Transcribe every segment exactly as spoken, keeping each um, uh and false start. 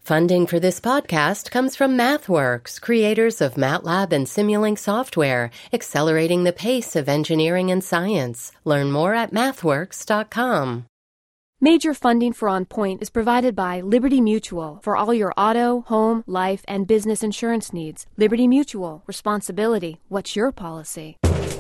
Funding for this podcast comes from MathWorks, creators of MATLAB and Simulink software, accelerating the pace of engineering and science. Learn more at mathworks dot com. Major funding for On Point is provided by Liberty Mutual for all your auto, home, life, and business insurance needs. Liberty Mutual. Responsibility. What's your policy?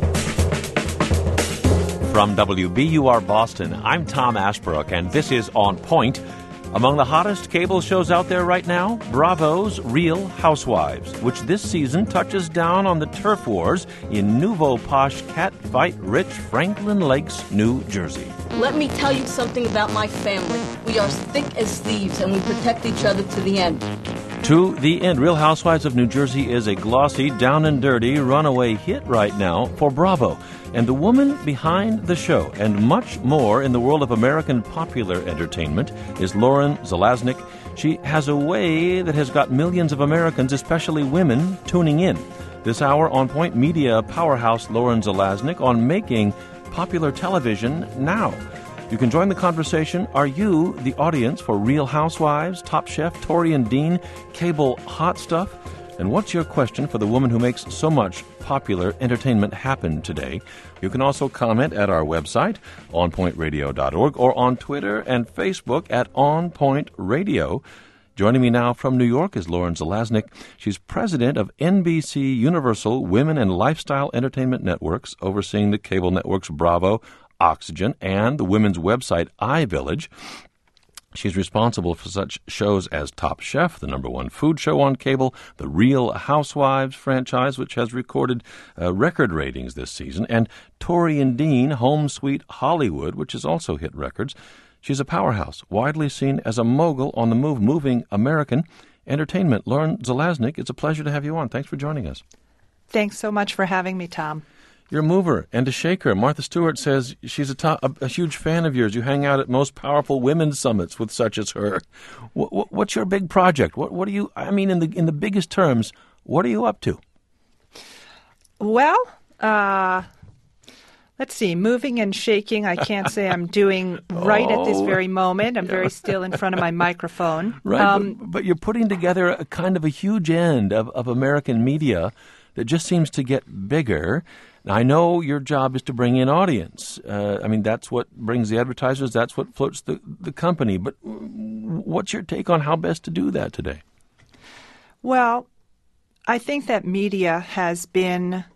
From W B U R Boston, I'm Tom Ashbrook, and this is On Point. Among the hottest cable shows out there right now, Bravo's Real Housewives, which this season touches down on the turf wars in nouveau posh catfight-rich Franklin Lakes, New Jersey. Let me tell you something about my family. We are thick as thieves, and we protect each other to the end. To the end, Real Housewives of New Jersey is a glossy, down-and-dirty, runaway hit right now for Bravo. And the woman behind the show, and much more in the world of American popular entertainment, is Lauren Zalaznick. She has a way that has got millions of Americans, especially women, tuning in. This hour, On Point media powerhouse Lauren Zalaznick on making popular television now. You can join the conversation. Are you the audience for Real Housewives, Top Chef, Tori and Dean, cable hot stuff? And what's your question for the woman who makes so much popular entertainment happen today? You can also comment at our website, on point radio dot org, or on Twitter and Facebook at On Point Radio. Joining me now from New York is Lauren Zalaznick. She's president of N B C Universal Women and Lifestyle Entertainment Networks, overseeing the cable networks Bravo, Oxygen, and the women's website iVillage. She's responsible for such shows as Top Chef, the number one food show on cable, the Real Housewives franchise, which has recorded uh, record ratings this season, and Tori and Dean, Home Sweet Hollywood, which has also hit records. She's a powerhouse, widely seen as a mogul on the move, moving American entertainment. Lauren Zalaznick, it's a pleasure to have you on. Thanks for joining us. Thanks so much for having me, Tom. You're a mover and a shaker. Martha Stewart says she's a, top, a, a huge fan of yours. You hang out at most powerful women's summits with such as her. What, what, what's your big project? What, what are you? I mean, in the in the biggest terms, what are you up to? Well, uh, let's see. Moving and shaking, I can't say I'm doing right oh, at this very moment. I'm yeah. very still in front of my microphone. Right, um, but, but you're putting together a kind of a huge end of, of American media that just seems to get bigger. Now, I know your job is to bring in audience. Uh, I mean, that's what brings the advertisers. That's what floats the, the company. But what's your take on how best to do that today? Well, I think that media has been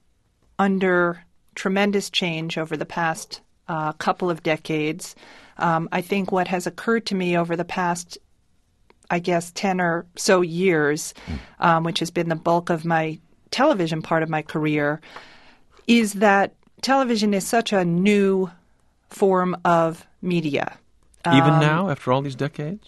under tremendous change over the past uh, couple of decades. Um, I think what has occurred to me over the past, I guess, ten or so years, mm. um, which has been the bulk of my television part of my career, is that television is such a new form of media. Even um, now, after all these decades?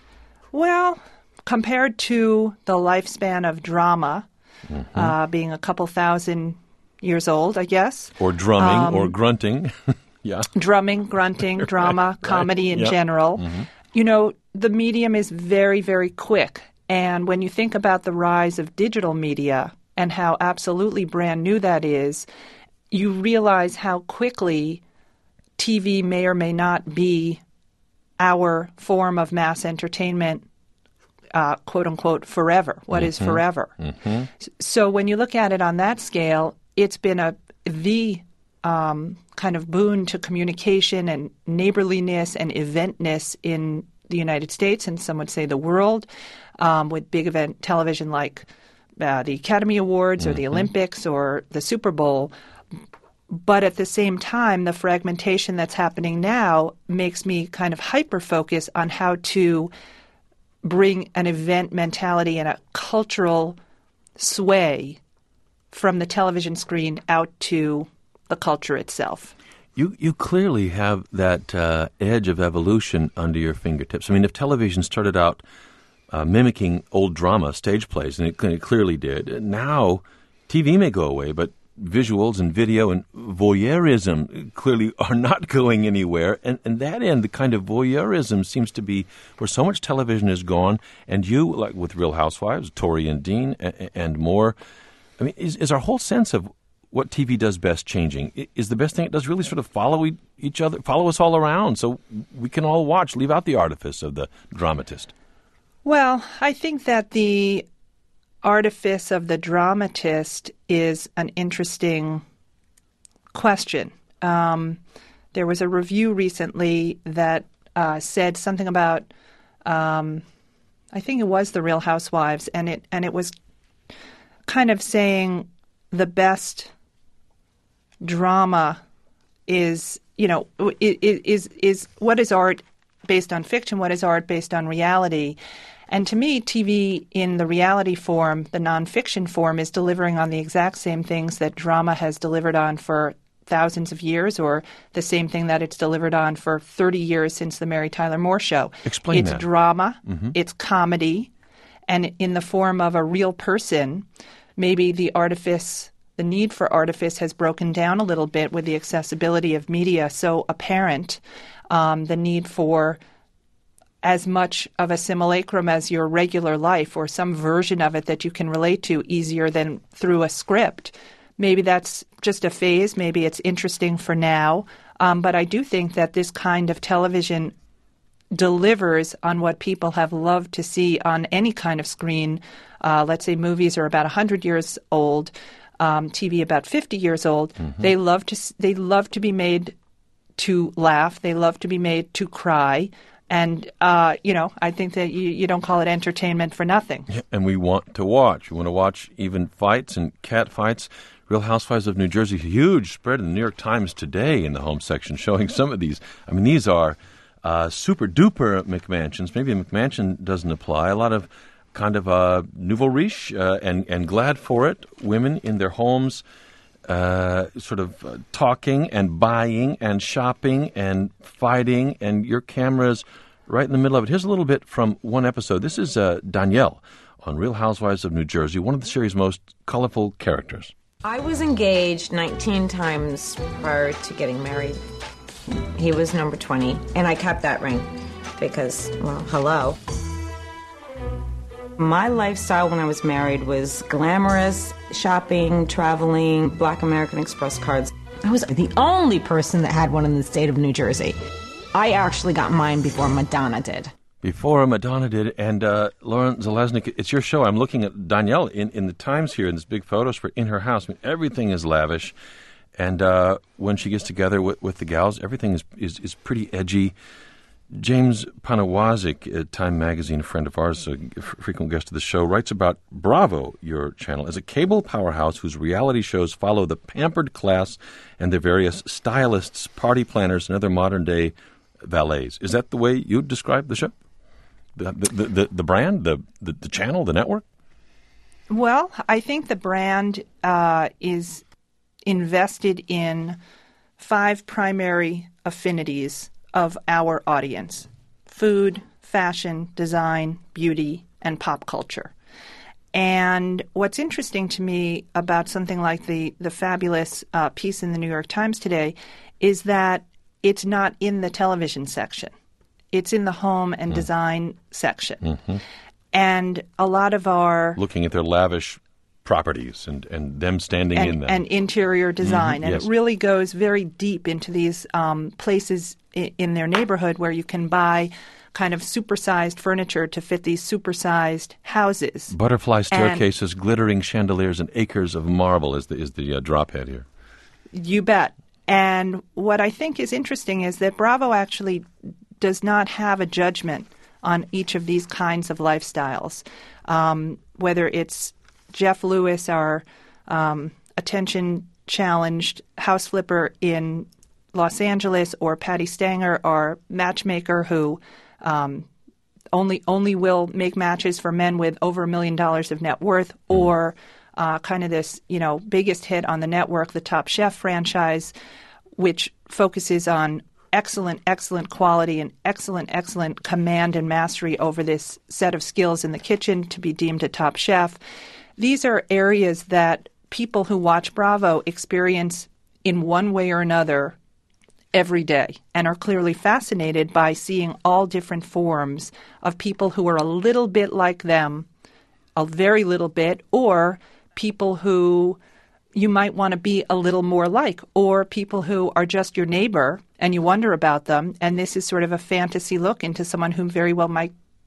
Well, compared to the lifespan of drama, mm-hmm. uh, being a couple thousand years old, I guess. Or drumming um, or grunting. yeah. Drumming, grunting, drama, right, comedy right. in yep. general. Mm-hmm. You know, the medium is very, very quick. And when you think about the rise of digital media and how absolutely brand new that is, you realize how quickly T V may or may not be our form of mass entertainment, uh, quote unquote, forever. What mm-hmm. is forever? Mm-hmm. So when you look at it on that scale, it's been a the um, kind of boon to communication and neighborliness and eventness in the United States, and some would say the world, um, with big event television like Uh, the Academy Awards or mm-hmm. the Olympics or the Super Bowl. But at the same time, the fragmentation that's happening now makes me kind of hyper-focus on how to bring an event mentality and a cultural sway from the television screen out to the culture itself. You you clearly have that uh, edge of evolution under your fingertips. I mean, if television started out Uh, mimicking old drama, stage plays, and it, it clearly did. Now, T V may go away, but visuals and video and voyeurism clearly are not going anywhere. And, and that end, the kind of voyeurism seems to be where so much television is gone. And you, like with Real Housewives, Tori and Dean, and, and more, I mean, is, is our whole sense of what T V does best changing? Is the best thing it does really sort of follow each other, follow us all around so we can all watch, leave out the artifice of the dramatist? Well, I think that the artifice of the dramatist is an interesting question. Um, there was a review recently that uh, said something about, um, I think it was The Real Housewives, and it and it was kind of saying the best drama is, you know, is is what is art based on fiction, what is art based on reality. And to me, T V in the reality form, the nonfiction form, is delivering on the exact same things that drama has delivered on for thousands of years, or the same thing that it's delivered on for thirty years since the Mary Tyler Moore Show. Explain it's that. It's drama, mm-hmm. It's comedy, and in the form of a real person. Maybe the artifice, the need for artifice has broken down a little bit with the accessibility of media so apparent, um, the need for as much of a simulacrum as your regular life or some version of it that you can relate to easier than through a script. Maybe that's just a phase. Maybe it's interesting for now. Um, but I do think that this kind of television delivers on what people have loved to see on any kind of screen. Uh, let's say movies are about one hundred years old, um, T V about fifty years old. Mm-hmm. They love to they love to be made to laugh. They love to be made to cry. And, uh, you know, I think that you, you don't call it entertainment for nothing. Yeah, and we want to watch. We want to watch even fights and cat fights. Real Housewives of New Jersey, huge spread in the New York Times today in the home section showing some of these. I mean, these are uh, super-duper McMansions. Maybe a McMansion doesn't apply. A lot of kind of uh, nouveau riche uh, and, and glad for it. Women in their homes uh, sort of uh, talking and buying and shopping and fighting, and your camera's right in the middle of it. Here's a little bit from one episode. This is uh, Danielle on Real Housewives of New Jersey, one of the series' most colorful characters. I was engaged nineteen times prior to getting married. He was number twenty, and I kept that ring because, well, hello. My lifestyle when I was married was glamorous, shopping, traveling, Black American Express cards. I was the only person that had one in the state of New Jersey. I actually got mine before Madonna did. Before Madonna did, and uh, Lauren Zalesnik, it's your show. I'm looking at Danielle in, in the Times here in this big photo spread in her house. I mean, everything is lavish, and uh, when she gets together with, with the gals, everything is, is, is pretty edgy. James Panawazik at Time Magazine, a friend of ours, a frequent guest of the show, writes about Bravo, your channel, as a cable powerhouse whose reality shows follow the pampered class and their various stylists, party planners, and other modern-day valets. Is that the way you describe the show? The, the, the, the brand, the, the, the channel, the network? Well, I think the brand uh, is invested in five primary affinities of our audience: food, fashion, design, beauty, and pop culture. And what's interesting to me about something like the, the fabulous uh, piece in the New York Times today is that it's not in the television section. It's in the home and mm. design section. Mm-hmm. And a lot of our... Looking at their lavish properties and, and them standing and, in them. And interior design. Mm-hmm. And yes. it really goes very deep into these um, places i- in their neighborhood where you can buy kind of supersized furniture to fit these supersized houses. Butterfly staircases, and glittering chandeliers, and acres of marble is the, is the uh, drop head here. You bet. And what I think is interesting is that Bravo actually does not have a judgment on each of these kinds of lifestyles, um, whether it's Jeff Lewis, our um, attention-challenged house flipper in Los Angeles, or Patty Stanger, our matchmaker who um, only only will make matches for men with over a million dollars of net worth, or uh, kind of this, you know, biggest hit on the network, the Top Chef franchise, which focuses on excellent, excellent quality and excellent, excellent command and mastery over this set of skills in the kitchen to be deemed a top chef. These are areas that people who watch Bravo experience in one way or another every day and are clearly fascinated by seeing all different forms of people who are a little bit like them, a very little bit, or people who you might want to be a little more like, or people who are just your neighbor and you wonder about them, and this is sort of a fantasy look into someone who very well might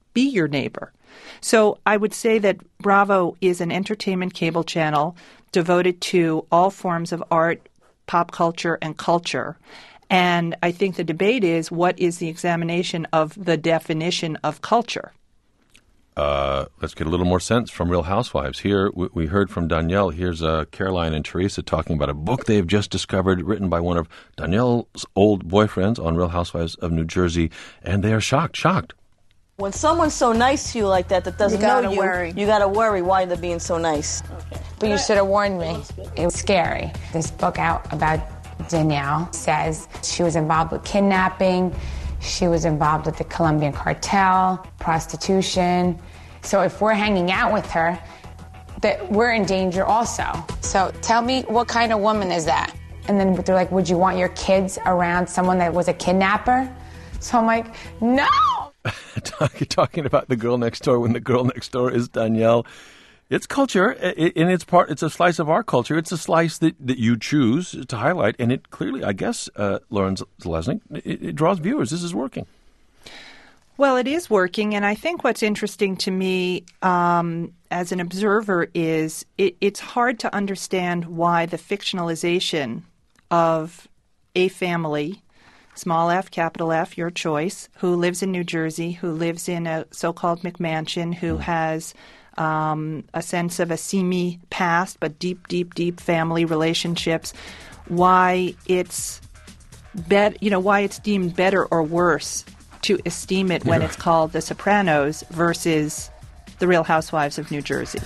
be your neighbor. So I would say that Bravo is an entertainment cable channel devoted to all forms of art, pop culture, and culture. And I think the debate is, what is the examination of the definition of culture? Uh, let's get a little more sense from Real Housewives. Here, we, we heard from Danielle. Here's uh, Caroline and Teresa talking about a book they've just discovered, written by one of Danielle's old boyfriends on Real Housewives of New Jersey, and they are shocked, shocked. When someone's so nice to you like that, that doesn't You gotta know you, worry. you gotta worry why they're being so nice. Okay. But you should have warned me. It was scary. This book out about Danielle says she was involved with kidnapping, she was involved with the Colombian cartel, prostitution. So if we're hanging out with her, that we're in danger also. So tell me, what kind of woman is that? And then they're like, would you want your kids around someone that was a kidnapper? So I'm like, no! Talking about the girl next door when the girl next door is Danielle. It's culture, and it's part. It's a slice of our culture. It's a slice that, that you choose to highlight, and it clearly, I guess, uh, Lauren Zalesnik, it, it draws viewers. This is working. Well, it is working, and I think what's interesting to me um, as an observer is it, it's hard to understand why the fictionalization of a family, small f, capital F, your choice, who lives in New Jersey, who lives in a so-called McMansion, who has um, a sense of a seamy past, but deep, deep, deep family relationships, why it's bet, you know, why it's deemed better or worse to esteem it when it's called The Sopranos versus The Real Housewives of New Jersey.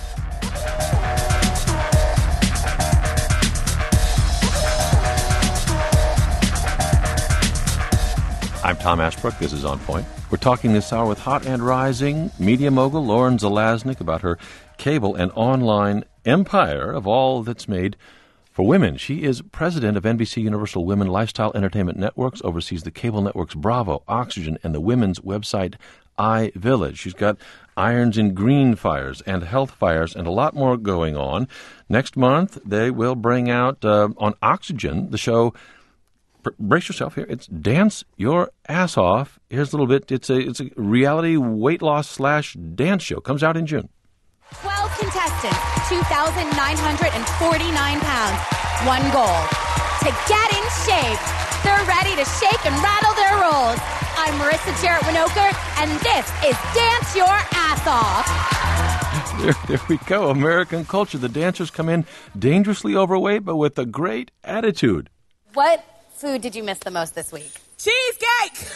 I'm Tom Ashbrook. This is On Point. We're talking this hour with hot and rising media mogul Lauren Zalesnik about her cable and online empire of all that's made for women. She is president of N B C Universal Women Lifestyle Entertainment Networks, oversees the cable networks Bravo, Oxygen, and the women's website iVillage. She's got irons in green fires and health fires and a lot more going on. Next month, they will bring out uh, on Oxygen the show. Brace yourself here. It's Dance Your Ass Off. Here's a little bit. It's a it's a reality weight loss slash dance show. Comes out in June. twelve contestants, two thousand nine hundred forty-nine pounds. One goal, to get in shape. They're ready to shake and rattle their rolls. I'm Marissa Jarrett-Winokur, and this is Dance Your Ass Off. There, there we go. American culture. The dancers come in dangerously overweight, but with a great attitude. What food did you miss the most this week? Cheesecake!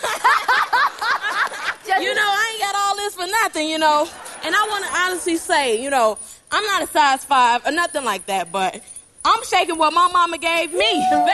You know, I ain't got all this for nothing, you know. And I want to honestly say, you know, I'm not a size five or nothing like that, but I'm shaking what my mama gave me, baby.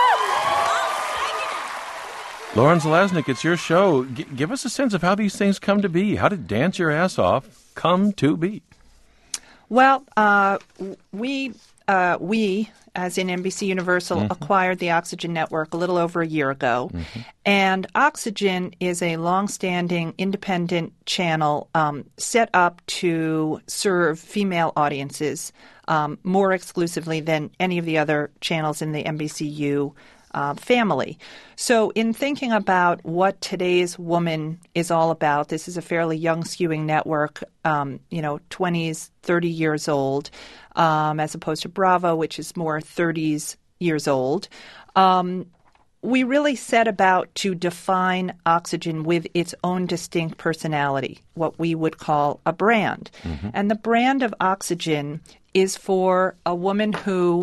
I'm shaking it. Lauren Zalesnik, it's your show. G- give us a sense of how these things come to be. How did Dance Your Ass Off come to be? Well, uh, we uh, we, as in N B C Universal, mm-hmm. acquired the Oxygen Network a little over a year ago. Mm-hmm. And Oxygen is a longstanding independent channel um, set up to serve female audiences um, more exclusively than any of the other channels in the N B C U Uh, family. So in thinking about what today's woman is all about, this is a fairly young skewing network, um, you know, twenties, thirty years old, um, as opposed to Bravo, which is more thirties years old. Um, we really set about to define Oxygen with its own distinct personality, what we would call a brand. Mm-hmm. And the brand of Oxygen is for a woman who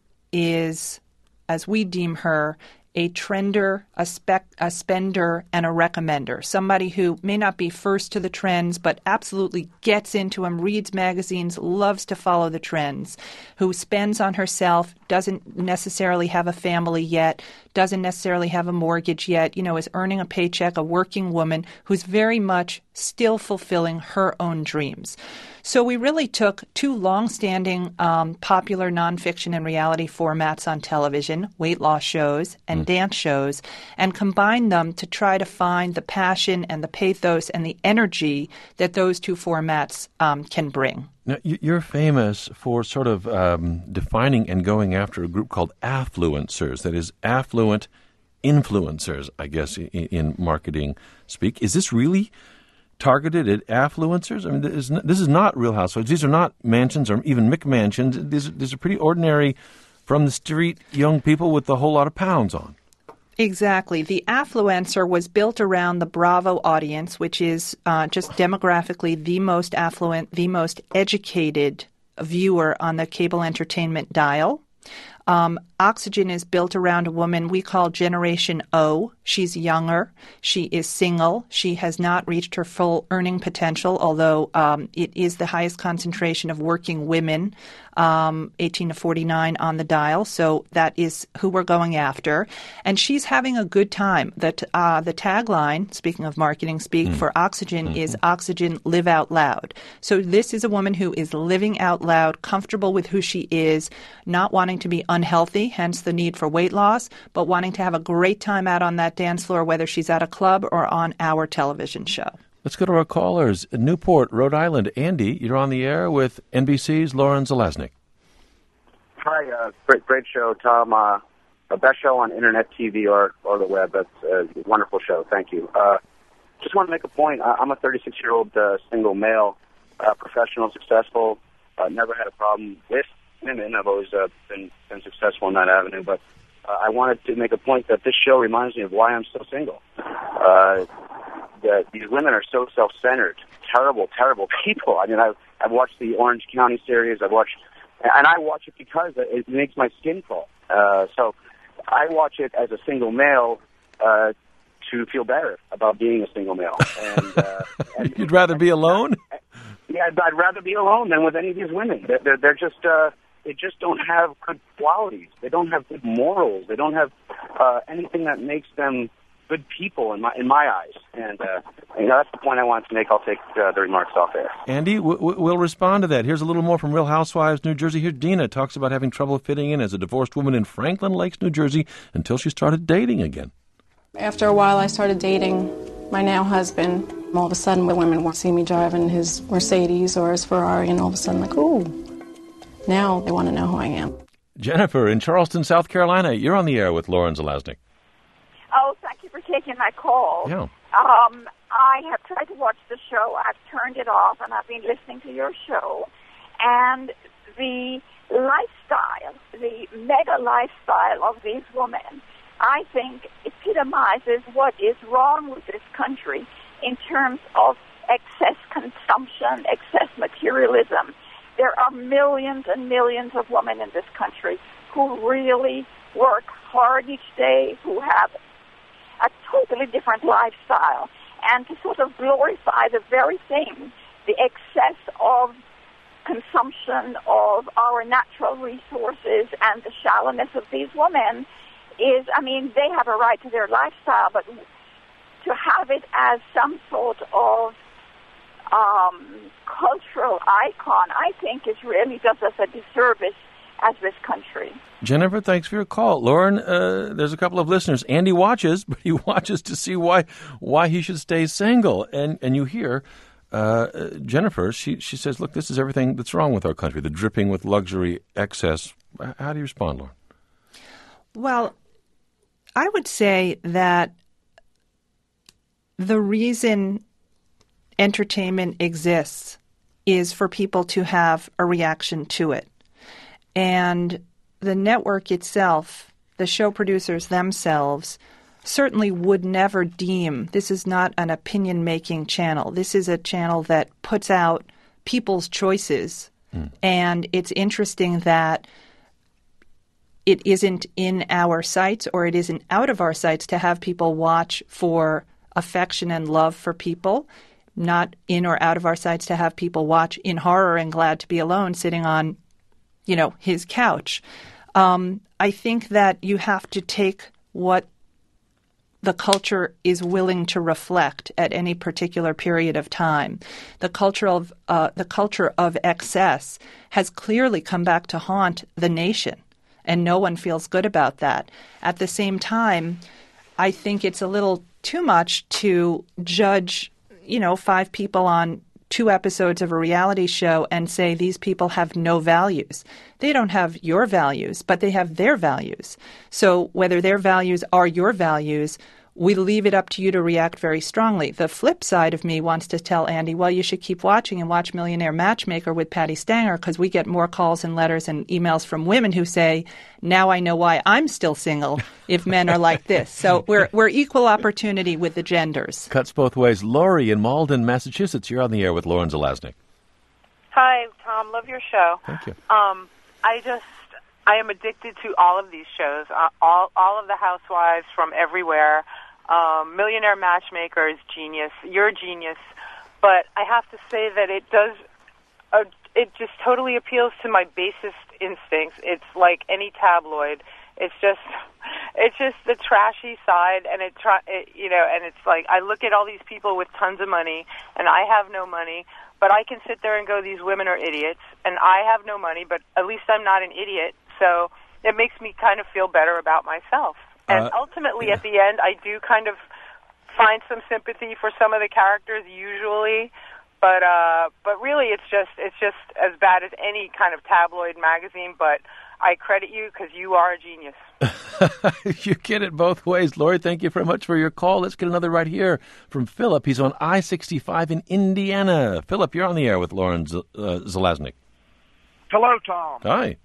is, as we deem her, a trender, a, spec, a spender, and a recommender. Somebody who may not be first to the trends, but absolutely gets into them, reads magazines, loves to follow the trends, who spends on herself, doesn't necessarily have a family yet, doesn't necessarily have a mortgage yet, you know, is earning a paycheck, a working woman who's very much still fulfilling her own dreams. So we really took two long-standing um, popular nonfiction and reality formats on television, weight loss shows and mm. dance shows, and combined them to try to find the passion and the pathos and the energy that those two formats um, can bring. Now, you're famous for sort of um, defining and going after a group called affluencers, that is, affluent influencers, I guess, in, in marketing speak. Is this really targeted at affluencers? I mean, this is, this is not Real Housewives. These are not mansions or even McMansions. These, these are pretty ordinary, from the street young people with a whole lot of pounds on. Exactly. The Affluencer was built around the Bravo audience, which is uh, just demographically the most affluent, the most educated viewer on the cable entertainment dial. Um, Oxygen is built around a woman we call Generation O. She's younger. She is single. She has not reached her full earning potential, although um, it is the highest concentration of working women, um, eighteen to forty-nine on the dial. So that is who we're going after. And she's having a good time. That uh, the tagline, speaking of marketing speak, mm. for Oxygen mm-hmm. is Oxygen, live out loud. So this is a woman who is living out loud, comfortable with who she is, not wanting to be unhealthy, hence the need for weight loss, but wanting to have a great time out on that dance floor, whether she's at a club or on our television show. Let's go to our callers. In Newport, Rhode Island. Andy, you're on the air with N B C's Lauren Zalaznick. Hi, uh, great, great show, Tom. Uh, the best show on internet, T V, or, or the web. That's a wonderful show. Thank you. Uh, just want to make a point. I'm a thirty-six-year-old uh, single male, uh, professional, successful, uh, never had a problem with women. I've always uh, been, been successful in that avenue, but uh, I wanted to make a point that this show reminds me of why I'm so single. Uh, that these women are so self-centered, terrible, terrible people. I mean, I've, I've watched the Orange County series. I've watched, and I watch it because it makes my skin crawl. Uh, so I watch it as a single male uh, to feel better about being a single male. And, uh, and You'd rather be alone? Yeah, I'd, I'd rather be alone than with any of these women. They're, they're, they're just, uh, they just don't have good qualities. They don't have good morals. They don't have uh, anything that makes them good people in my in my eyes. And uh, you know, that's the point I wanted to make. I'll take uh, the remarks off air. Andy, w- w- we'll respond to that. Here's a little more from Real Housewives, New Jersey. Here, Dina talks about having trouble fitting in as a divorced woman in Franklin Lakes, New Jersey, until she started dating again. After a while, I started dating my now husband. All of a sudden, when women want to see me driving his Mercedes or his Ferrari, and all of a sudden, like, ooh, now they want to know who I am. Jennifer in Charleston, South Carolina, you're on the air with Lauren Zalaznick. Oh, thank you for taking my call. Yeah. Um, I have tried to watch the show. I've turned it off, and I've been listening to your show. And the lifestyle, the mega lifestyle of these women, I think epitomizes what is wrong with this country in terms of excess consumption, excess materialism. There are millions and millions of women in this country who really work hard each day, who have a totally different lifestyle. And to sort of glorify the very thing, the excess of consumption of our natural resources and the shallowness of these women is, I mean, they have a right to their lifestyle, but to have it as some sort of um, cultural icon, I think, is really does us a disservice as this country. Jennifer, thanks for your call. Lauren, uh, there's a couple of listeners. Andy watches, but he watches to see why why he should stay single. And and you hear uh, Jennifer, she, she says, look, this is everything that's wrong with our country, the dripping with luxury excess. How do you respond, Lauren? Well, I would say that the reason entertainment exists is for people to have a reaction to it. And the network itself, the show producers themselves, certainly would never deem this is not an opinion-making channel. This is a channel that puts out people's choices. Mm. And it's interesting that it isn't in our sights or it isn't out of our sights to have people watch for affection and love for people, not in or out of our sights to have people watch in horror and glad to be alone sitting on, you know, his couch. Um, I think that you have to take what the culture is willing to reflect at any particular period of time. The culture of uh, the culture of excess has clearly come back to haunt the nation, and no one feels good about that. At the same time, I think it's a little too much to judge, you know, five people on two episodes of a reality show and say these people have no values. They don't have your values, but they have their values. So whether their values are your values, we leave it up to you to react very strongly. The flip side of me wants to tell Andy, well, you should keep watching and watch Millionaire Matchmaker with Patty Stanger, because we get more calls and letters and emails from women who say, now I know why I'm still single if men are like this. So we're we're equal opportunity with the genders. Cuts both ways. Lori in Malden, Massachusetts. You're on the air with Lauren Zelaznik. Hi, Tom. Love your show. Thank you. Um, I just, I am addicted to all of these shows, uh, all all of the housewives from everywhere. Um, Millionaire Matchmaker is genius. You're a genius. But I have to say that it does, uh, it just totally appeals to my basest instincts. It's like any tabloid. It's just, it's just the trashy side, and it, try, it, you know, and it's like I look at all these people with tons of money, and I have no money, but I can sit there and go, these women are idiots, and I have no money, but at least I'm not an idiot, so it makes me kind of feel better about myself. And Uh, ultimately, at the end, I do kind of find some sympathy for some of the characters, usually, but uh, but really, it's just it's just as bad as any kind of tabloid magazine. But I credit you because you are a genius. You get it both ways. Lori, thank you very much for your call. Let's get another right here from Philip. He's on I sixty-five in Indiana. Philip, you're on the air with Lauren Z- uh, Zelaznik. Hello, Tom. Hi.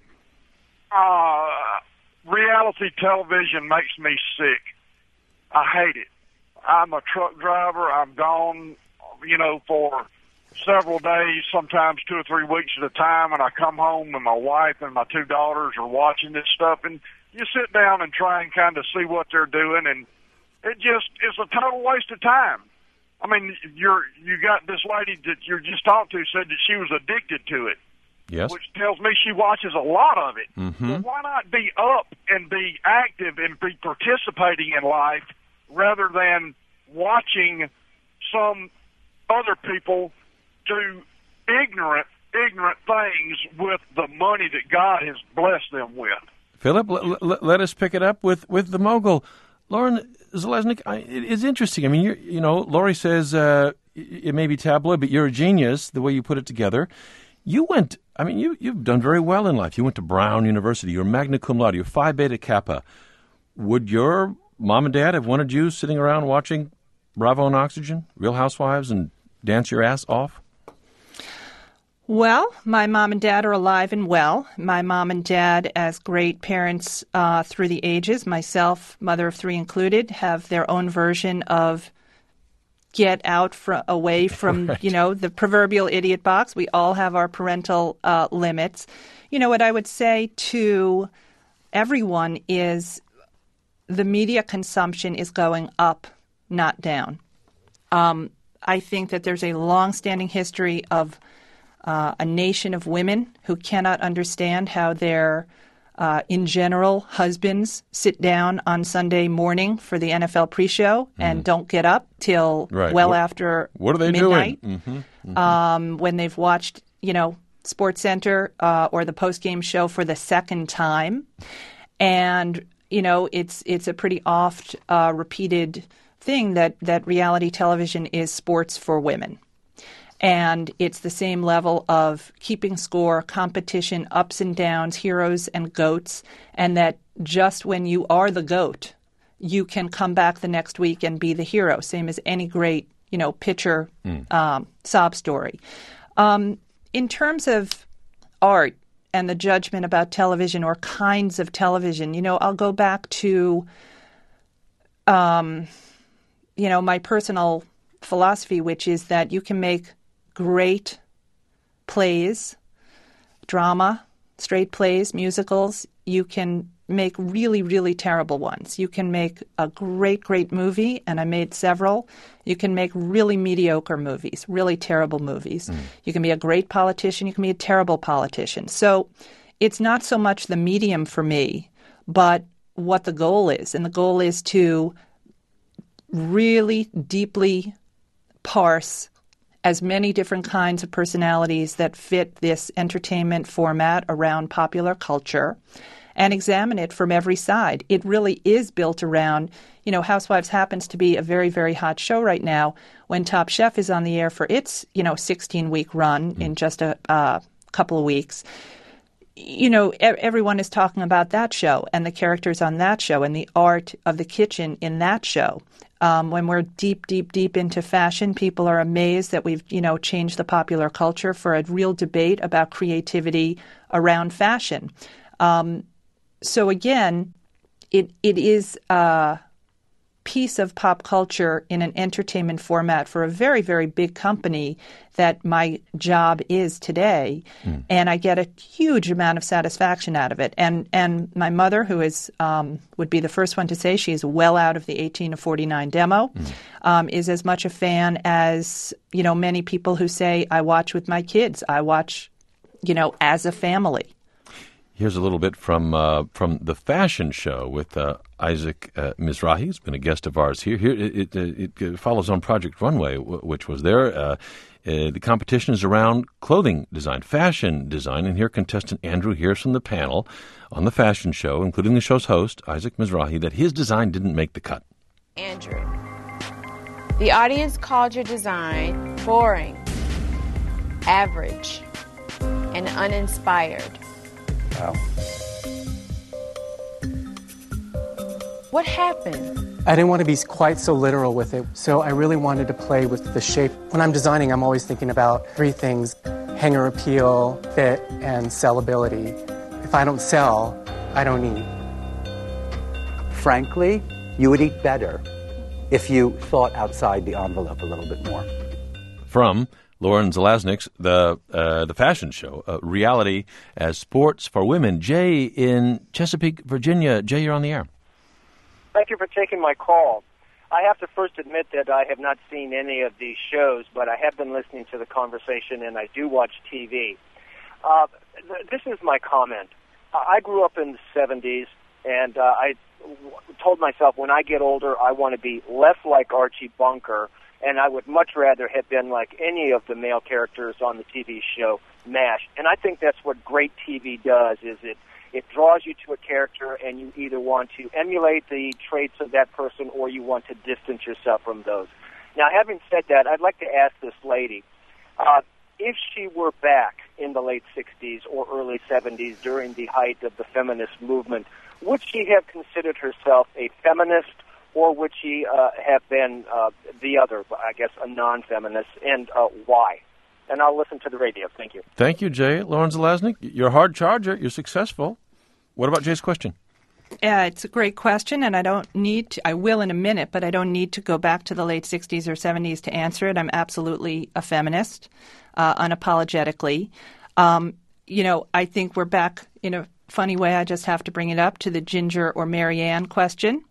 Uh, reality television makes me sick. I hate it. I'm a truck driver. I'm gone, you know, for several days, sometimes two or three weeks at a time, and I come home and my wife and my two daughters are watching this stuff, and you sit down and try and kind of see what they're doing, and it just is a total waste of time. I mean, you're you got this lady that you just talked to said that she was addicted to it. Yes. Which tells me she watches a lot of it. Mm-hmm. Well, why not be up and be active and be participating in life rather than watching some other people do ignorant, ignorant things with the money that God has blessed them with? Philip, l- l- let us pick it up with, with the mogul. Lauren Zelaznik, I, it, it's interesting. I mean, you're, you know, Lori says uh, it may be tabloid, but you're a genius, the way you put it together. You went, I mean, you, you've done very well in life. You went to Brown University. You're magna cum laude. You're Phi Beta Kappa. Would your mom and dad have wanted you sitting around watching Bravo and Oxygen, Real Housewives, and dance your ass off? Well, my mom and dad are alive and well. My mom and dad, as great parents uh, through the ages, myself, mother of three included, have their own version of get out fr- away from, right. you know, the proverbial idiot box. We all have our parental uh, limits. You know, what I would say to everyone is the media consumption is going up, not down. Um, I think that there's a long-standing history of uh, a nation of women who cannot understand how their Uh, in general, husbands sit down on Sunday morning for the N F L pre-show mm. and don't get up till right. well what, after what are they midnight. Doing? Mm-hmm. Mm-hmm. Um, when they've watched, you know, SportsCenter uh, or the post-game show for the second time. And, you know, it's it's a pretty oft uh, repeated thing that, that reality television is sports for women. And it's the same level of keeping score, competition, ups and downs, heroes and goats, and that just when you are the goat, you can come back the next week and be the hero, same as any great, you know, pitcher mm. um, sob story. Um, in terms of art and the judgment about television or kinds of television, you know, I'll go back to, um, you know, my personal philosophy, which is that you can make great plays, drama, straight plays, musicals. You can make really, really terrible ones. You can make a great, great movie, and I made several. You can make really mediocre movies, really terrible movies. Mm. You can be a great politician. You can be a terrible politician. So it's not so much the medium for me, but what the goal is. And the goal is to really deeply parse as many different kinds of personalities that fit this entertainment format around popular culture and examine it from every side. It really is built around, you know, Housewives happens to be a very, very hot show right now. When Top Chef is on the air for its, you know, sixteen-week run mm. in just a uh, couple of weeks, you know, e- everyone is talking about that show and the characters on that show and the art of the kitchen in that show. Um, when we're deep, deep, deep into fashion, people are amazed that we've, you know, changed the popular culture for a real debate about creativity around fashion. Um, so again, it it is a piece of pop culture in an entertainment format for a very, very big company that my job is today. Mm. And I get a huge amount of satisfaction out of it. And and my mother, who is um, would be the first one to say she's well out of the eighteen to forty-nine demo, mm. um, is as much a fan as, you know, many people who say, I watch with my kids. I watch, you know, as a family. Here's a little bit from uh, from the fashion show with uh, Isaac uh, Mizrahi. He's been a guest of ours here. Here it, it, it follows on Project Runway, w- which was there. Uh, uh, the competition is around clothing design, fashion design, and here contestant Andrew hears from the panel on the fashion show, including the show's host, Isaac Mizrahi, that his design didn't make the cut. Andrew, the audience called your design boring, average, and uninspired. Wow. What happened? I didn't want to be quite so literal with it, so I really wanted to play with the shape. When I'm designing, I'm always thinking about three things: hanger appeal, fit, and sellability. If I don't sell, I don't eat. Frankly, you would eat better if you thought outside the envelope a little bit more. From Lauren Zalaznik's The uh, the Fashion Show, uh, Reality as Sports for Women. Jay in Chesapeake, Virginia. Jay, you're on the air. Thank you for taking my call. I have to first admit that I have not seen any of these shows, but I have been listening to the conversation, and I do watch T V. Uh, th- this is my comment. I grew up in the seventies, and uh, I w- told myself when I get older, I want to be less like Archie Bunker, and I would much rather have been like any of the male characters on the T V show MASH. And I think that's what great T V does, is it it draws you to a character and you either want to emulate the traits of that person or you want to distance yourself from those. Now, having said that, I'd like to ask this lady, uh, if she were back in the late sixties or early seventies during the height of the feminist movement, would she have considered herself a feminist, or would she uh, have been uh, the other, I guess, a non-feminist, and uh, why? And I'll listen to the radio. Thank you. Thank you, Jay. Lauren Zalaznik, you're a hard charger. You're successful. What about Jay's question? Yeah, it's a great question, and I don't need to, I will in a minute, but I don't need to go back to the late sixties or seventies to answer it. I'm absolutely a feminist, uh, unapologetically. Um, you know, I think we're back in a funny way. I just have to bring it up to the Ginger or Marianne question.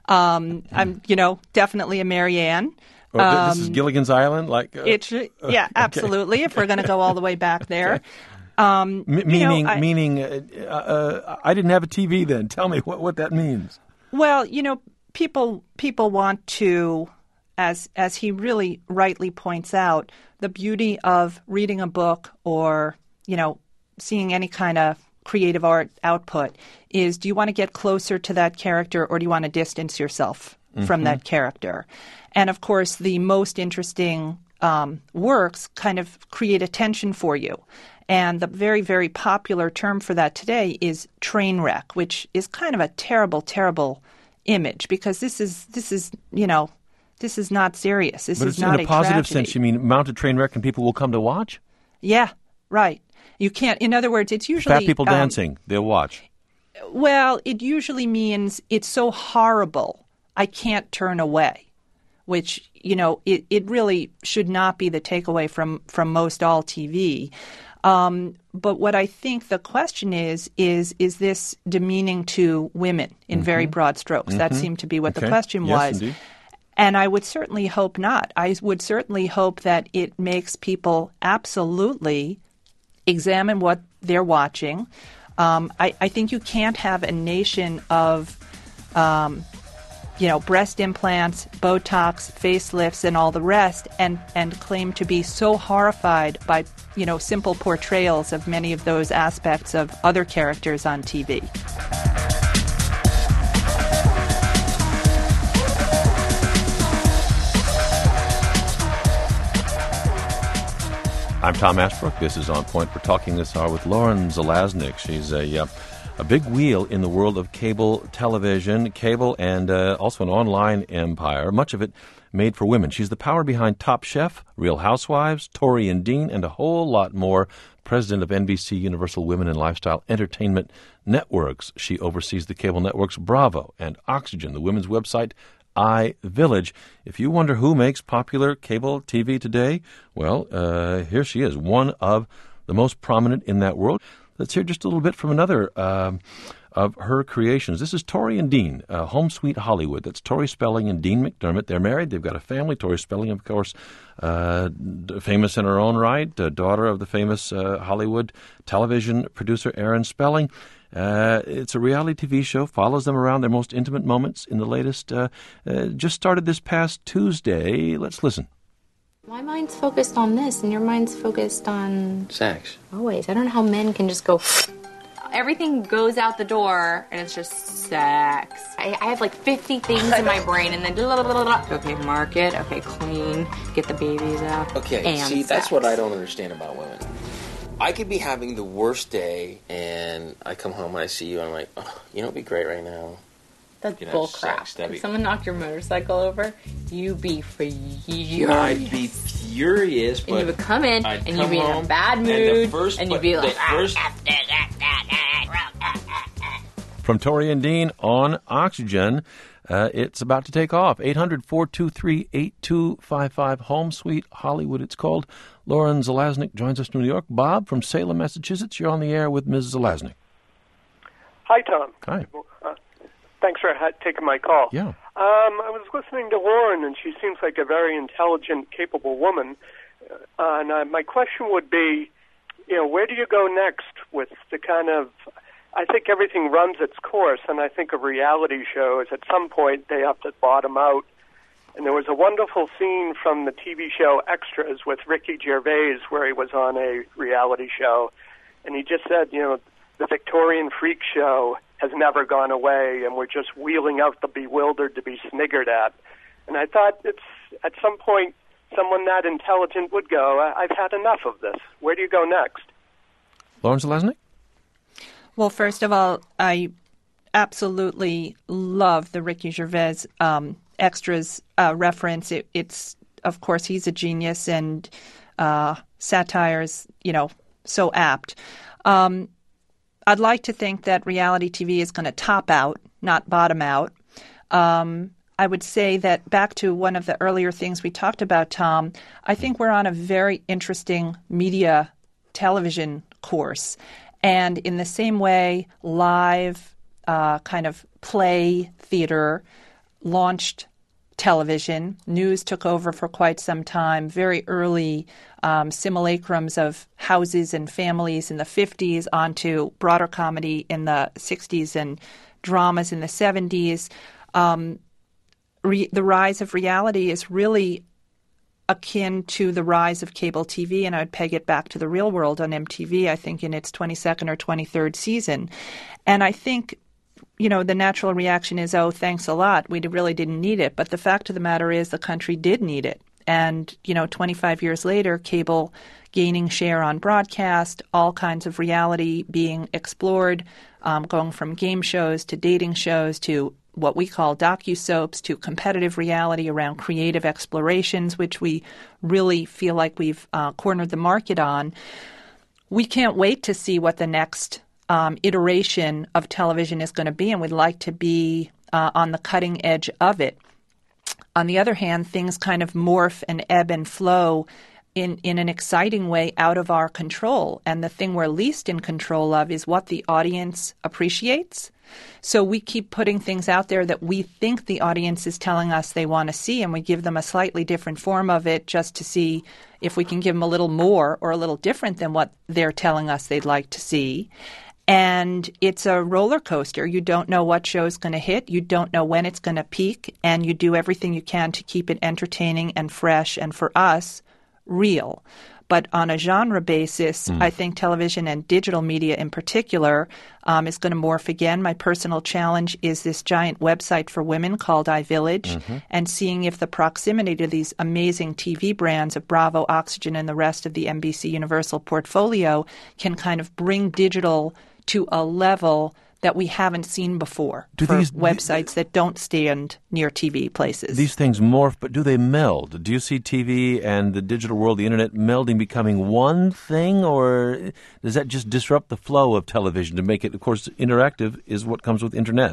Um, I'm, you know, definitely a Marianne. Oh, um, this is Gilligan's Island? like uh, it's Yeah, okay. Absolutely, if we're going to go all the way back there. Okay. Um, M- meaning, know, I, meaning, uh, uh, I didn't have a T V then. Tell me what, what that means. Well, you know, people people want to, as as he really rightly points out, the beauty of reading a book or, you know, seeing any kind of creative art output is, do you want to get closer to that character or do you want to distance yourself mm-hmm. from that character? And of course, the most interesting um, works kind of create attention for you. And the very, very popular term for that today is train wreck, which is kind of a terrible, terrible image, because this is, this is you know, this is not serious. This but is it's not in a, a positive tragedy. sense. You mean mount a train wreck and people will come to watch? Yeah, right. You can't, in other words, it's usually... Fat people um, dancing, they'll watch. Well, it usually means it's so horrible, I can't turn away, which, you know, it, it really should not be the takeaway from, from most all T V. Um, but what I think the question is, is, is this demeaning to women in mm-hmm. very broad strokes? Mm-hmm. That seemed to be what okay. the question yes, was. Indeed. And I would certainly hope not. I would certainly hope that it makes people absolutely examine what they're watching. Um, I, I think you can't have a nation of, um, you know, breast implants, Botox, facelifts, and all the rest, and, and claim to be so horrified by, you know, simple portrayals of many of those aspects of other characters on T V. I'm Tom Ashbrook. This is On Point. We're talking this hour with Lauren Zalaznick. She's a uh, a big wheel in the world of cable television, cable, and uh, also an online empire, much of it made for women. She's the power behind Top Chef, Real Housewives, Tori and Dean, and a whole lot more. President of N B C Universal Women and Lifestyle Entertainment Networks. She oversees the cable networks Bravo and Oxygen, the women's website iVillage. If you wonder who makes popular cable T V today, well, uh, here she is, one of the most prominent in that world. Let's hear just a little bit from another um, of her creations. This is Tori and Dean, uh, Home Sweet Hollywood. That's Tori Spelling and Dean McDermott. They're married. They've got a family. Tori Spelling, of course, uh, famous in her own right, uh, daughter of the famous uh, Hollywood television producer Aaron Spelling. Uh, it's a reality T V show, follows them around their most intimate moments in the latest, uh, uh, just started this past Tuesday. Let's listen. My mind's focused on this, and your mind's focused on... sex. Always. I don't know how men can just go... Everything goes out the door, and it's just sex. I, I have like fifty things in my brain, and then... Blah, blah, blah, blah. Okay, mark it. Okay, clean. Get the babies out. Okay, and see, sex. That's what I don't understand about women. I could be having the worst day, and I come home and I see you, and I'm like, oh, you know, it'd be great right now. That's You know, bullcrap. sex, that'd If be- someone knocked your motorcycle over, you be furious. I'd be furious, but And you would come in, I'd and come you'd be in a home, bad and the mood, first and pla- you'd be like, the first- From Tori and Dean on Oxygen, uh, it's about to take off. eight hundred, four two three, eight two five five, Home Sweet Hollywood, it's called. Lauren Zalaznick joins us from New York. Bob from Salem, Massachusetts, you're on the air with Miz Zalaznick. Hi, Tom. Hi. Uh, thanks for ha- taking my call. Yeah. Um, I was listening to Lauren, and she seems like a very intelligent, capable woman. Uh, and uh, my question would be, you know, where do you go next with the kind of... I think everything runs its course, and I think of reality shows. At some point, they have to bottom out. And there was a wonderful scene from the T V show Extras with Ricky Gervais where he was on a reality show. And he just said, you know, the Victorian freak show has never gone away, and we're just wheeling out the bewildered to be sniggered at. And I thought it's at some point someone that intelligent would go, I've had enough of this. Where do you go next? Lauren Zalaznick? Well, first of all, I absolutely love the Ricky Gervais um, Extras uh, reference. It, it's, of course, he's a genius, and uh, satire's, you know, so apt. Um, I'd like to think that reality T V is going to top out, not bottom out. Um, I would say that back to one of the earlier things we talked about, Tom, I think we're on a very interesting media television course. And in the same way, live uh, kind of play theater launched television. News took over for quite some time. Very early um, simulacrums of houses and families in the fifties onto broader comedy in the sixties and dramas in the seventies. Um, re- the rise of reality is really akin to the rise of cable T V, and I would peg it back to The Real World on M T V, I think, in its twenty-second or twenty-third season. And I think, you know, the natural reaction is, oh, thanks a lot. We really didn't need it. But the fact of the matter is the country did need it. And, you know, twenty-five years later, cable gaining share on broadcast, all kinds of reality being explored, um, going from game shows to dating shows to what we call docu-soaps to competitive reality around creative explorations, which we really feel like we've uh, cornered the market on. We can't wait to see what the next um, iteration of television is going to be, and we'd like to be uh, on the cutting edge of it. On the other hand, things kind of morph and ebb and flow in, in an exciting way out of our control. And the thing we're least in control of is what the audience appreciates. So we keep putting things out there that we think the audience is telling us they want to see, and we give them a slightly different form of it just to see if we can give them a little more or a little different than what they're telling us they'd like to see. And it's a roller coaster. You don't know what show is going to hit. You don't know when it's going to peak. And you do everything you can to keep it entertaining and fresh and, for us, real. But on a genre basis, mm. I think television and digital media in particular um, is going to morph again. My personal challenge is this giant website for women called iVillage, mm-hmm. and seeing if the proximity to these amazing T V brands of Bravo, Oxygen, and the rest of the N B C Universal portfolio can kind of bring digital to a level that we haven't seen before do for these, websites that don't stand near T V places. These things morph, but do they meld? Do you see T V and the digital world, the internet, melding, becoming one thing, or does that just disrupt the flow of television to make it, of course, interactive is what comes with internet?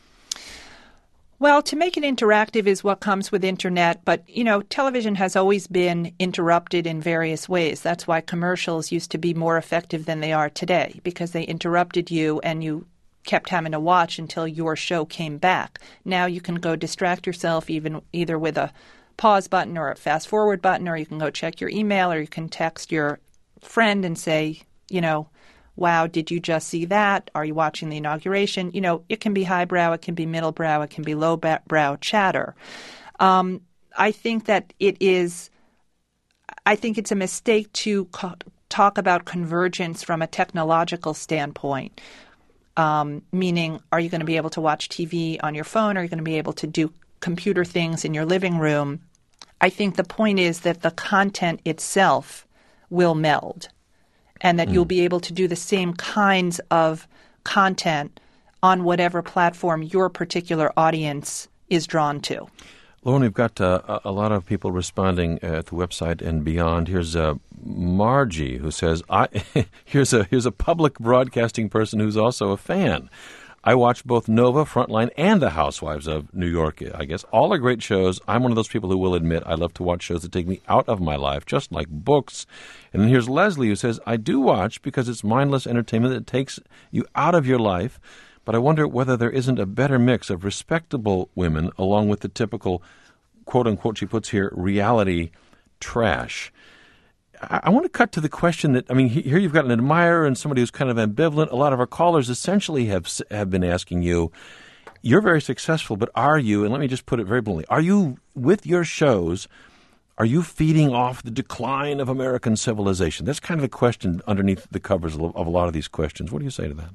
Well, to make it interactive is what comes with internet, but, you know, television has always been interrupted in various ways. That's why commercials used to be more effective than they are today, because they interrupted you and you kept having to watch until your show came back. Now you can go distract yourself even either with a pause button or a fast forward button, or you can go check your email, or you can text your friend and say, you know, wow, did you just see that? Are you watching the inauguration? You know, it can be highbrow, it can be middlebrow, it can be lowbrow chatter. Um, I think that it is, I think it's a mistake to co- talk about convergence from a technological standpoint. Um, meaning, are you going to be able to watch T V on your phone? Are you going to be able to do computer things in your living room? I think the point is that the content itself will meld, and that mm. you'll be able to do the same kinds of content on whatever platform your particular audience is drawn to. Lauren, we've got uh, a lot of people responding at the website and beyond. Here's uh, Margie, who says, "I here's a here's a public broadcasting person who's also a fan. I watch both Nova, Frontline, and The Housewives of New York. I guess all are great shows. I'm one of those people who will admit I love to watch shows that take me out of my life, just like books." And then here's Leslie, who says, "I do watch because it's mindless entertainment that takes you out of your life. But I wonder whether there isn't a better mix of respectable women along with the typical, quote-unquote, she puts here, reality trash." I, I want to cut to the question that, I mean, here you've got an admirer and somebody who's kind of ambivalent. A lot of our callers essentially have have been asking you, you're very successful, but are you, and let me just put it very bluntly, are you, with your shows, are you feeding off the decline of American civilization? That's kind of a question underneath the covers of a lot of these questions. What do you say to that?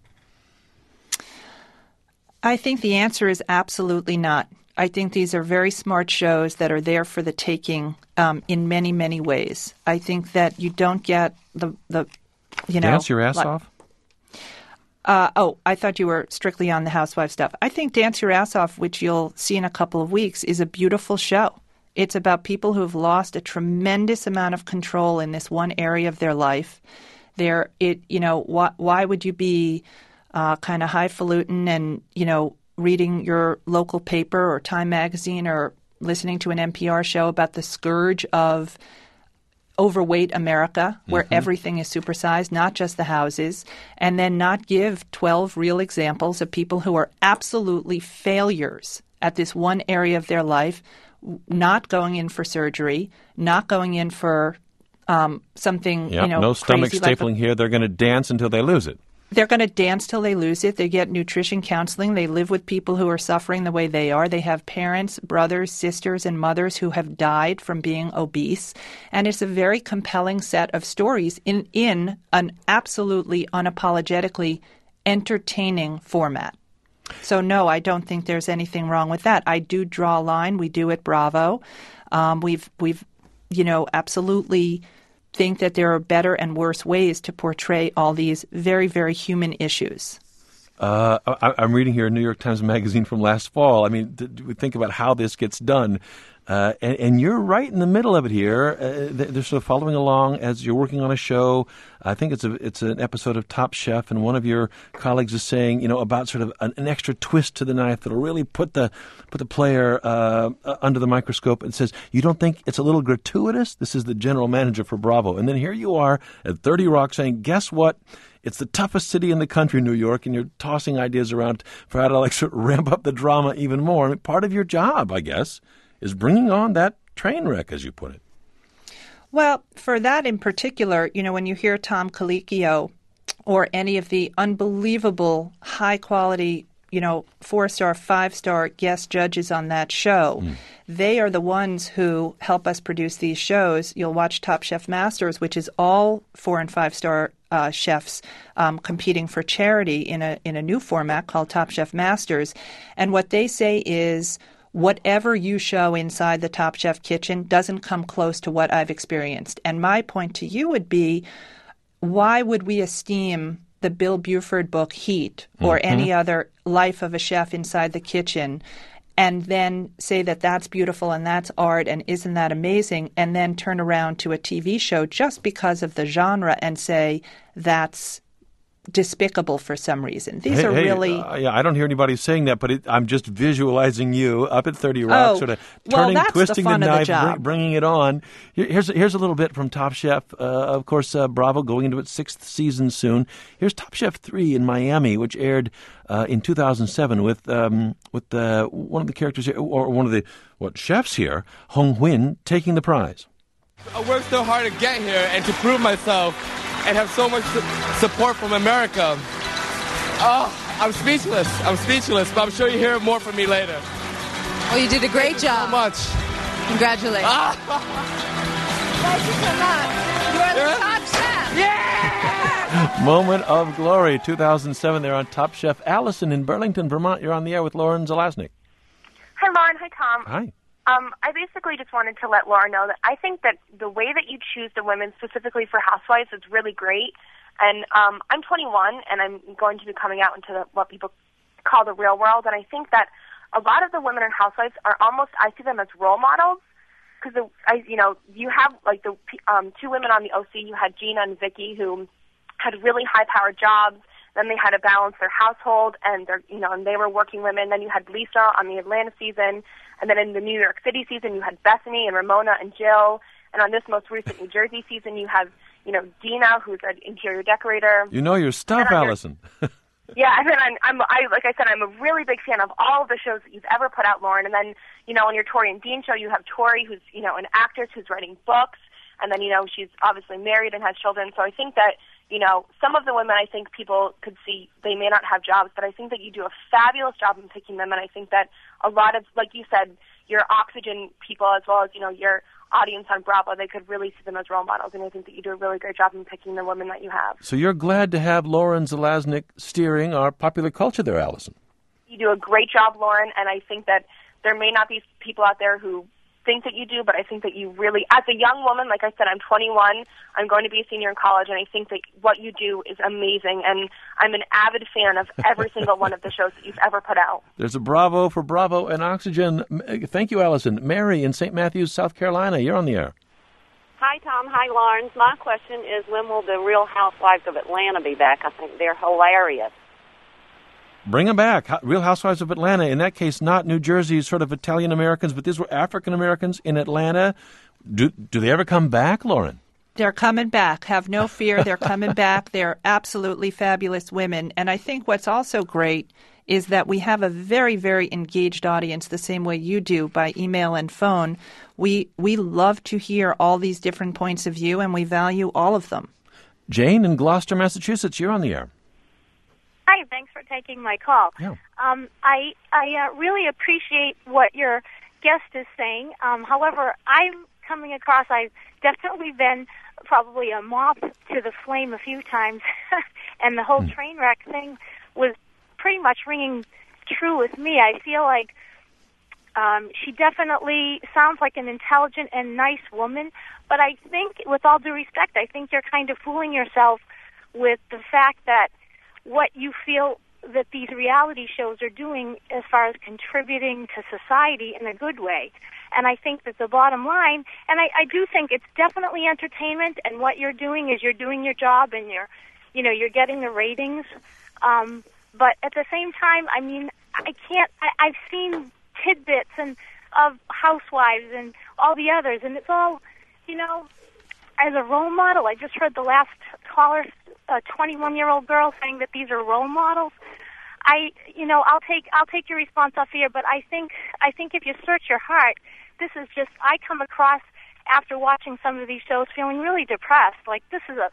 I think the answer is absolutely not. I think these are very smart shows that are there for the taking um, in many, many ways. I think that you don't get the, the you know... Dance your ass like, off? Uh, oh, I thought you were strictly on the Housewives stuff. I think Dance Your Ass Off, which you'll see in a couple of weeks, is a beautiful show. It's about people who have lost a tremendous amount of control in this one area of their life. They're, it, you know, wh- why would you be... Uh, kind of highfalutin and, you know, reading your local paper or Time magazine or listening to an N P R show about the scourge of overweight America, where mm-hmm. everything is supersized, not just the houses, and then not give twelve real examples of people who are absolutely failures at this one area of their life, not going in for surgery, not going in for um, something, yep, you know, no stomach crazy stapling like a, here. They're going to dance until they lose it. They're going to dance till they lose it. They get nutrition counseling. They live with people who are suffering the way they are. They have parents, brothers, sisters, and mothers who have died from being obese. And it's a very compelling set of stories in, in an absolutely unapologetically entertaining format. So, no, I don't think there's anything wrong with that. I do draw a line. We do at Bravo. Um, we've, we've, you know, absolutely... think that there are better and worse ways to portray all these very, very human issues. Uh, I, I'm reading here a New York Times Magazine from last fall. I mean, th- we think about how this gets done. Uh, and, and you're right in the middle of it here. Uh, they're sort of following along as you're working on a show. I think it's a it's an episode of Top Chef, and one of your colleagues is saying, you know, about sort of an, an extra twist to the knife that'll really put the put the player uh, under the microscope. And says, you don't think it's a little gratuitous? This is the general manager for Bravo. And then here you are at thirty Rock saying, guess what? It's the toughest city in the country, New York, and you're tossing ideas around for how to like sort of ramp up the drama even more. I mean, part of your job, I guess, is bringing on that train wreck, as you put it. Well, for that in particular, you know, when you hear Tom Colicchio or any of the unbelievable high-quality, you know, four-star, five-star guest judges on that show. Mm. They are the ones who help us produce these shows. You'll watch Top Chef Masters, which is all four- and five-star uh, chefs um, competing for charity in a in a new format called Top Chef Masters. And what they say is, whatever you show inside the Top Chef kitchen doesn't come close to what I've experienced. And my point to you would be, why would we esteem the Bill Buford book Heat or mm-hmm. any other life of a chef inside the kitchen and then say that that's beautiful and that's art and isn't that amazing, and then turn around to a T V show just because of the genre and say that's despicable for some reason. These hey, are hey, really... Uh, yeah, I don't hear anybody saying that, but it, I'm just visualizing you up at thirty Rock, oh, sort of well, turning, that's twisting the, fun the of knife, the job. Bring, bringing it on. Here, here's, here's a little bit from Top Chef. Uh, of course, uh, Bravo going into its sixth season soon. Here's Top Chef three in Miami, which aired uh, in two thousand seven with um, with uh, one of the characters here, or one of the what chefs here, Hong Huynh, taking the prize. I worked so hard to get here and to prove myself and have so much su- support from America. Oh, I'm speechless. I'm speechless, but I'm sure you hear more from me later. Oh, you did a great Thank job. You so much. Congratulations. Ah. Thank you so much. You are the top chef. Yeah! Moment of Glory, two thousand seven. They're on Top Chef. Allison in Burlington, Vermont. You're on the air with Lauren Zelaznik. Hi, Lauren. Hi, Tom. Hi. Um, I basically just wanted to let Laura know that I think that the way that you choose the women specifically for Housewives is really great. And um, I'm twenty-one, and I'm going to be coming out into the, what people call the real world. And I think that a lot of the women in Housewives are almost, I see them as role models. Because, I, you know, you have, like, the um, two women on the O C. You had Gina and Vicky, who had really high-powered jobs. Then they had to balance their household, and, their, you know, and they were working women. Then you had Lisa on the Atlanta season. And then in the New York City season, you had Bethany and Ramona and Jill. And on this most recent New Jersey season, you have, you know, Dina, who's an interior decorator. You know your stuff, Allison. Yeah, and then I'm, I'm, I, like I said, I'm a really big fan of all of the shows that you've ever put out, Lauren. And then, you know, on your Tori and Dean show, you have Tori, who's, you know, an actress who's writing books. And then, you know, she's obviously married and has children. So I think that, you know, some of the women I think people could see, they may not have jobs, but I think that you do a fabulous job in picking them. And I think that a lot of, like you said, your Oxygen people, as well as, you know, your audience on Bravo, they could really see them as role models. And I think that you do a really great job in picking the women that you have. So you're glad to have Lauren Zelaznik steering our popular culture there, Allison. You do a great job, Lauren, and I think that there may not be people out there who think that you do, but I think that you really, as a young woman, like I said, I'm twenty-one, I'm going to be a senior in college, and I think that what you do is amazing, and I'm an avid fan of every single one of the shows that you've ever put out. There's a Bravo for Bravo and Oxygen. Thank you, Allison. Mary in Saint Matthews, South Carolina, you're on the air. Hi, Tom. Hi, Lauren. My question is, when will the Real Housewives of Atlanta be back? I think they're hilarious. Bring them back. Real Housewives of Atlanta. In that case, not New Jersey, sort of Italian Americans, but these were African Americans in Atlanta. Do do they ever come back, Lauren? They're coming back. Have no fear. They're coming back. They're absolutely fabulous women. And I think what's also great is that we have a very, very engaged audience the same way you do by email and phone. We we love to hear all these different points of view, and we value all of them. Jane in Gloucester, Massachusetts, you're on the air. Hi, thanks for taking my call. Yeah. Um, I I uh, really appreciate what your guest is saying. Um, however, I'm coming across, I've definitely been probably a moth to the flame a few times, and the whole mm. train wreck thing was pretty much ringing true with me. I feel like um, she definitely sounds like an intelligent and nice woman, but I think, with all due respect, I think you're kind of fooling yourself with the fact that what you feel that these reality shows are doing as far as contributing to society in a good way. And I think that the bottom line, and I, I do think it's definitely entertainment, and what you're doing is you're doing your job, and you're, you know, you're getting the ratings. Um, but at the same time, I mean, I can't, I, I've seen tidbits and of Housewives and all the others, and it's all, you know, as a role model. I just heard the last caller, a twenty-one-year-old girl, saying that these are role models. I, you know, I'll take I'll take your response off here, but I think I think if you search your heart, this is just, I come across after watching some of these shows feeling really depressed. Like, this is a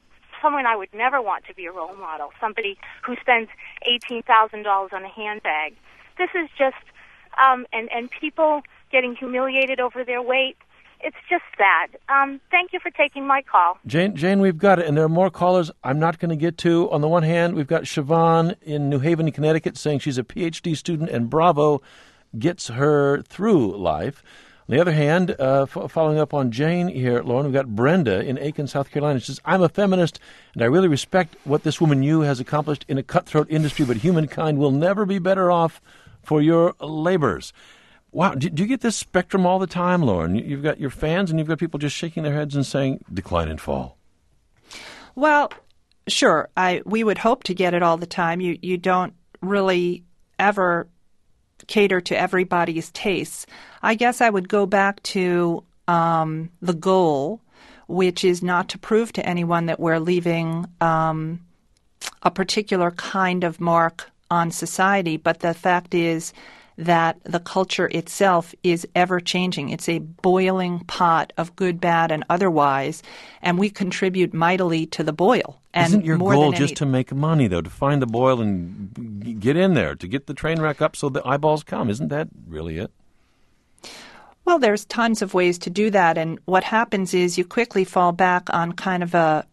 someone I would never want to be a role model, somebody who spends eighteen thousand dollars on a handbag. This is just, um, and, and people getting humiliated over their weight. It's just sad. Um, thank you for taking my call. Jane, Jane, we've got it, and there are more callers I'm not going to get to. On the one hand, we've got Siobhan in New Haven, Connecticut, saying she's a P H D student, and Bravo gets her through life. On the other hand, uh, f- following up on Jane here, Lauren, we've got Brenda in Aiken, South Carolina. She says, I'm a feminist, and I really respect what this woman Yu has accomplished in a cutthroat industry, but humankind will never be better off for your labors. Wow, do, do you get this spectrum all the time, Lauren? You've got your fans and you've got people just shaking their heads and saying, decline and fall. Well, sure. I we would hope to get it all the time. You you don't really ever cater to everybody's tastes. I guess I would go back to um, the goal, which is not to prove to anyone that we're leaving um, a particular kind of mark on society, but the fact is that the culture itself is ever-changing. It's a boiling pot of good, bad, and otherwise, and we contribute mightily to the boil. And Isn't your more goal than just any- to make money, though, to find the boil and g- get in there, to get the train wreck up so the eyeballs come? Isn't that really it? Well, there's tons of ways to do that, and what happens is you quickly fall back on kind of a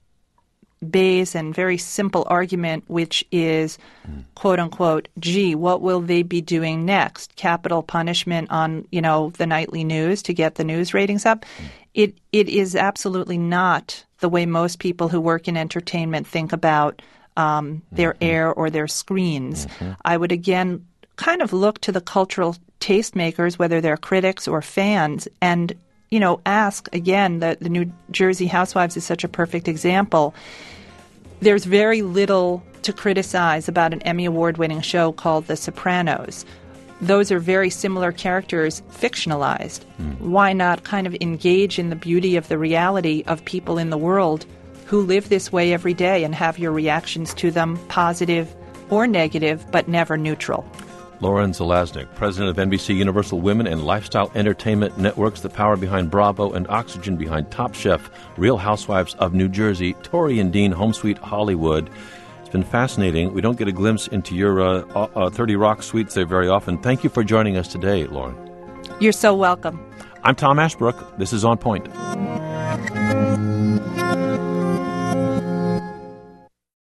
base and very simple argument, which is, mm. quote unquote, gee, what will they be doing next? Capital punishment on, you know, the nightly news to get the news ratings up. Mm. It it is absolutely not the way most people who work in entertainment think about um, their mm-hmm. air or their screens. Mm-hmm. I would again kind of look to the cultural tastemakers, whether they're critics or fans, and you know, ask again. The the New Jersey Housewives is such a perfect example. There's very little to criticize about an Emmy Award-winning show called The Sopranos. Those are very similar characters fictionalized. Mm. Why not kind of engage in the beauty of the reality of people in the world who live this way every day and have your reactions to them positive or negative, but never neutral? Lauren Zalaznick, president of N B C Universal Women and Lifestyle Entertainment Networks, the power behind Bravo and oxygen behind Top Chef, Real Housewives of New Jersey, Tori and Dean, Home Sweet Hollywood. It's been fascinating. We don't get a glimpse into your uh, uh, thirty Rock suites there very often. Thank you for joining us today, Lauren. You're so welcome. I'm Tom Ashbrook. This is On Point.